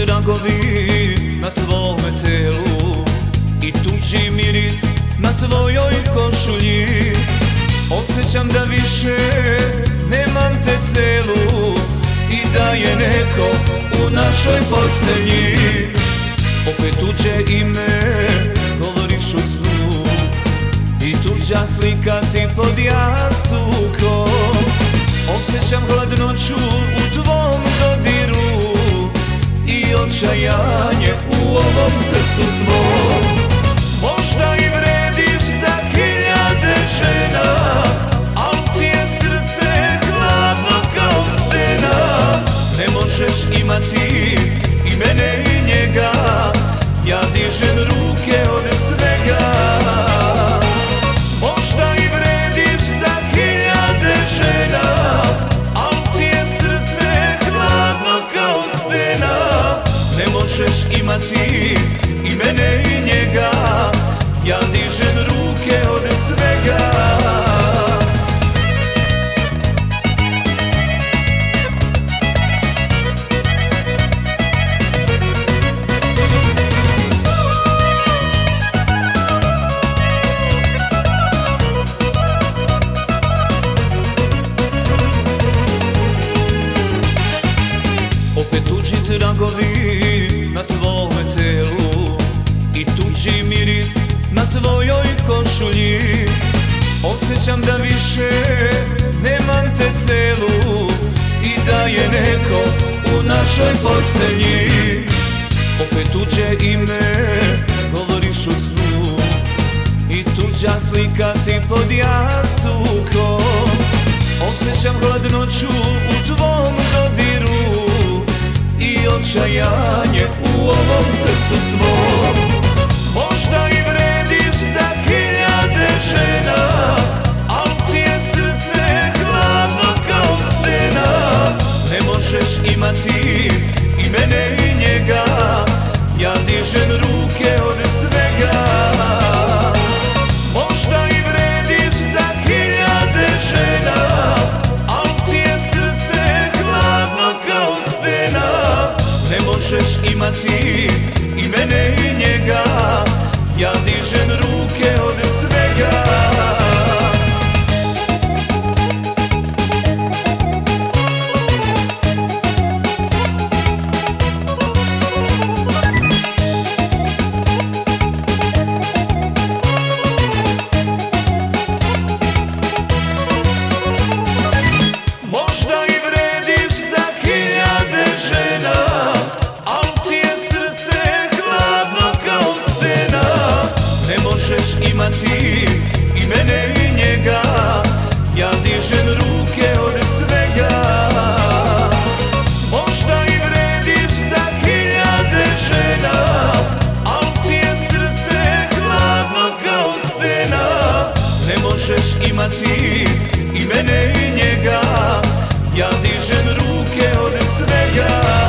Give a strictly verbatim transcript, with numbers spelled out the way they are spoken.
tragovi na tvome telu i tuđi miris na tvojoj košulji. Osjećam da više nemam te celu i da je neko u našoj postelji. Opet tuđe ime govoriš u snu i tuđa slika ti pod jastukom. Osjećam hladnoću u tvom dodiru i očajanje u ovom srcu svom. Možda i vrediš za hiljade žena, al ti je srce hladno kao stena. Ne možeš imati i mene i njega, ja dižem ruke od svega. Možda i vrediš za hiljade žena, al ti je srce hladno kao stena. Ne možeš imati i mene i njega, ja dižem ruke od svega. Opet tuđi tragovi na tvome telu i tuđi miris na tvojoj košulji. Osjećam da više nemam te celu i da je neko u našoj postelji. Opet tuđe ime govoriš u snu i tuđa slika ti pod jastukom. Osjećam hladnoću u tvom dodiru i očajanje u ovom srcu svom. Možda i vrediš za hiljade žena, al ti je srce hladno kao stena. Ne možeš imati i mene i njega, ja dižem ruke od svega. Možda i vrediš za hiljade žena, al ti je srce hladno kao stena. Ne možeš imati i mene i njega, ja dižem ruke od svega. Možda i vrediš za hiljade žena, al ti je srce hladno kao stena. Ne možeš imati i mene i njega, ja dižem ruke od svega. Možda i vrediš za hiljade žena, al ti je srce hladno kao stena. Ne možeš imati i mene i njega, ja dižem ruke od svega.